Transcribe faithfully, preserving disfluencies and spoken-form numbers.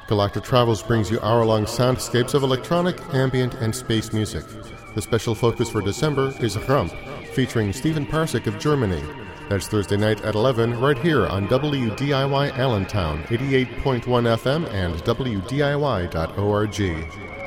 Galactic Travels brings you hour-long soundscapes of electronic, ambient, and space music. The special focus for December is Rump, featuring Stephen Parsik of Germany. That's Thursday night at eleven, right here on W D I Y Allentown, eighty-eight point one F M and W D I Y dot org.